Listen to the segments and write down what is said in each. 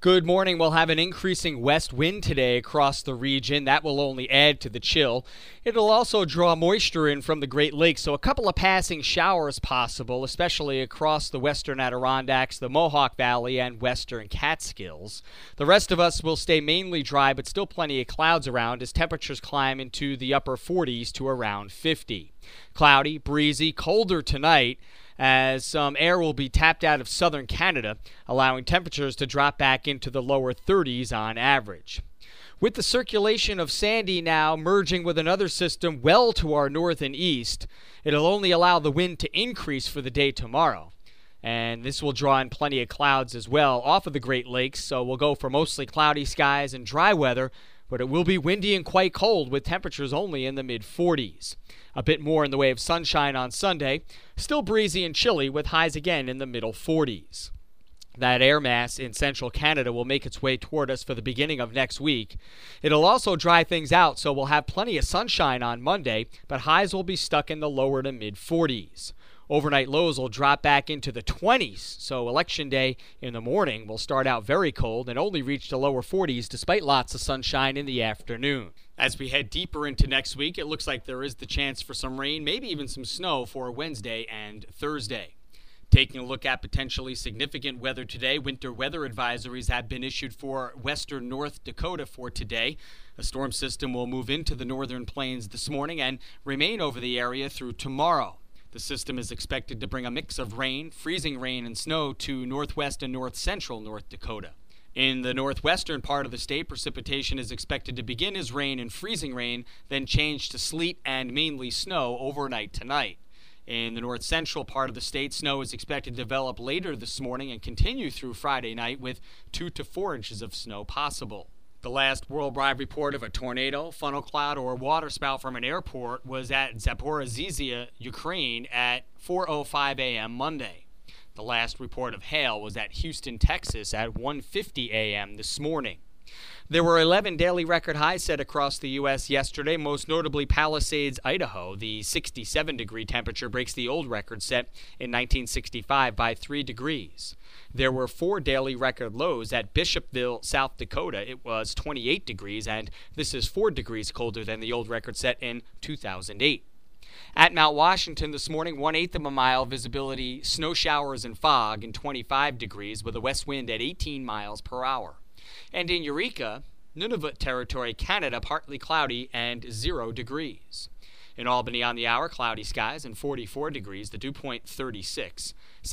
Good morning. We'll have an increasing west wind today across the region. That will only add to the chill. It'll also draw moisture in from the Great Lakes, so a couple of passing showers possible, especially across the western Adirondacks, the Mohawk Valley, and western Catskills. The rest of us will stay mainly dry, but still plenty of clouds around as temperatures climb into the upper 40s to around 50. Cloudy, breezy, colder tonight, as some air will be tapped out of southern Canada, allowing temperatures to drop back into the lower 30s on average. With the circulation of Sandy now merging with another system well to our north and east, it'll only allow the wind to increase for the day tomorrow. And this will draw in plenty of clouds as well off of the Great Lakes, so we'll go for mostly cloudy skies and dry weather, but it will be windy and quite cold with temperatures only in the mid-40s. A bit more in the way of sunshine on Sunday, still breezy and chilly with highs again in the middle 40s. That air mass in central Canada will make its way toward us for the beginning of next week. It'll also dry things out, so we'll have plenty of sunshine on Monday, but highs will be stuck in the lower to mid-40s. Overnight lows will drop back into the 20s, so Election Day in the morning will start out very cold and only reach the lower 40s despite lots of sunshine in the afternoon. As we head deeper into next week, it looks like there is the chance for some rain, maybe even some snow for Wednesday and Thursday. Taking a look at potentially significant weather today, winter weather advisories have been issued for western North Dakota for today. A storm system will move into the northern plains this morning and remain over the area through tomorrow. The system is expected to bring a mix of rain, freezing rain, and snow to northwest and north central North Dakota. In the northwestern part of the state, precipitation is expected to begin as rain and freezing rain, then change to sleet and mainly snow overnight tonight. In the north-central part of the state, snow is expected to develop later this morning and continue through Friday night with 2 to 4 inches of snow possible. The last worldwide report of a tornado, funnel cloud, or waterspout from an airport was at Zaporizhzhia, Ukraine at 4:05 a.m. Monday. The last report of hail was at Houston, Texas at 1:50 a.m. this morning. There were 11 daily record highs set across the U.S. yesterday, most notably Palisades, Idaho. The 67-degree temperature breaks the old record set in 1965 by 3 degrees. There were 4 daily record lows at Bishopville, South Dakota. It was 28 degrees, and this is 4 degrees colder than the old record set in 2008. At Mount Washington this morning, 1/8 of a mile visibility, snow showers and fog, and 25 degrees with a west wind at 18 miles per hour. And in Eureka, Nunavut Territory, Canada, partly cloudy and 0 degrees. In Albany on the hour, cloudy skies and 44 degrees, the dew point 36.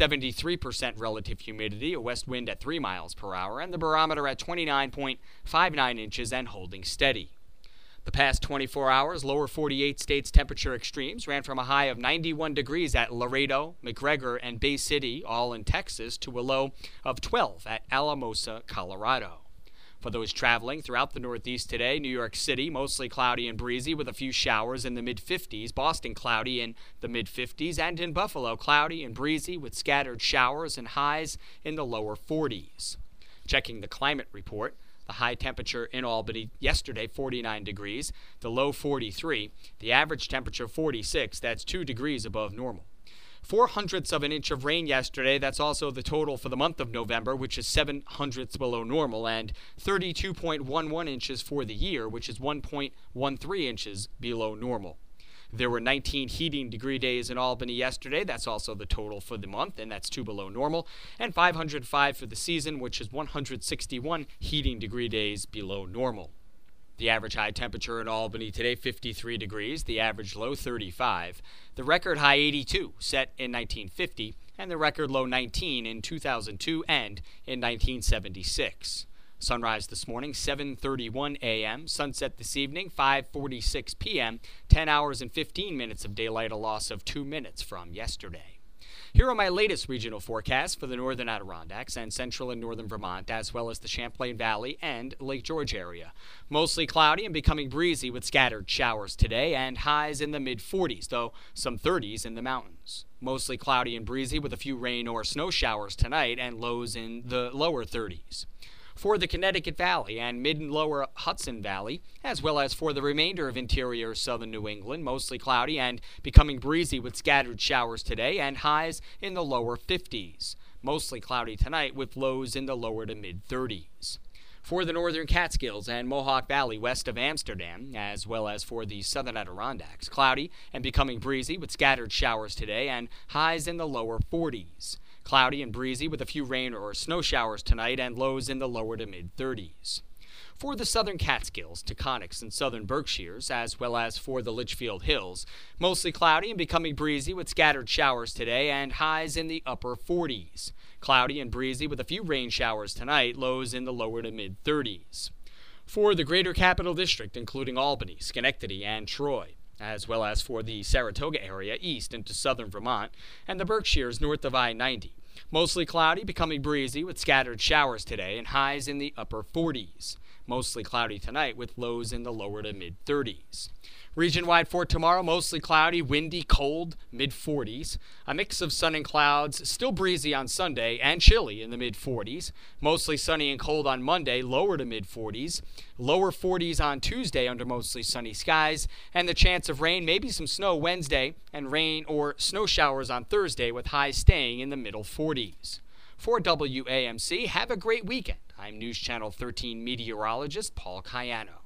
73% relative humidity, a west wind at 3 miles per hour, and the barometer at 29.59 inches and holding steady. The past 24 hours, lower 48 states temperature extremes ran from a high of 91 degrees at Laredo, McGregor, and Bay City, all in Texas, to a low of 12 at Alamosa, Colorado. For those traveling throughout the Northeast today, New York City, mostly cloudy and breezy with a few showers in the mid-50s. Boston, cloudy in the mid-50s. And in Buffalo, cloudy and breezy with scattered showers and highs in the lower 40s. Checking the climate report, the high temperature in Albany yesterday, 49 degrees. The low, 43. The average temperature, 46. That's 2 degrees above normal. 0.04 of an inch of rain yesterday. That's also the total for the month of November, which is 0.07 below normal, and 32.11 inches for the year, which is 1.13 inches below normal. There were 19 heating degree days in Albany yesterday. That's also the total for the month, and that's 2 below normal, and 505 for the season, which is 161 heating degree days below normal. The average high temperature in Albany today, 53 degrees. The average low, 35. The record high, 82, set in 1950, and the record low, 19 in 2002 and in 1976. Sunrise this morning, 7:31 a.m. Sunset this evening, 5:46 p.m. 10 hours and 15 minutes of daylight, a loss of 2 minutes from yesterday. Here are my latest regional forecasts for the northern Adirondacks and central and northern Vermont, as well as the Champlain Valley and Lake George area. Mostly cloudy and becoming breezy with scattered showers today and highs in the mid-40s, though some 30s in the mountains. Mostly cloudy and breezy with a few rain or snow showers tonight and lows in the lower 30s. For the Connecticut Valley and mid and lower Hudson Valley, as well as for the remainder of interior southern New England, mostly cloudy and becoming breezy with scattered showers today and highs in the lower 50s. Mostly cloudy tonight with lows in the lower to mid-30s. For the northern Catskills and Mohawk Valley west of Amsterdam, as well as for the southern Adirondacks, cloudy and becoming breezy with scattered showers today and highs in the lower 40s. Cloudy and breezy with a few rain or snow showers tonight and lows in the lower to mid-30s. For the southern Catskills, Taconics, and southern Berkshires, as well as for the Litchfield Hills, mostly cloudy and becoming breezy with scattered showers today and highs in the upper 40s. Cloudy and breezy with a few rain showers tonight, lows in the lower to mid-30s. For the greater Capital District, including Albany, Schenectady, and Troy, as well as for the Saratoga area east into southern Vermont, and the Berkshires north of I-90. Mostly cloudy, becoming breezy with scattered showers today and highs in the upper 40s. Mostly cloudy tonight with lows in the lower to mid-30s. Region-wide for tomorrow, mostly cloudy, windy, cold, mid-40s. A mix of sun and clouds, still breezy on Sunday and chilly in the mid-40s. Mostly sunny and cold on Monday, lower to mid-40s. Lower 40s on Tuesday under mostly sunny skies. And the chance of rain, maybe some snow Wednesday, and rain or snow showers on Thursday with highs staying in the middle 40s. For WAMC, have a great weekend. I'm News Channel 13 meteorologist Paul Cayano.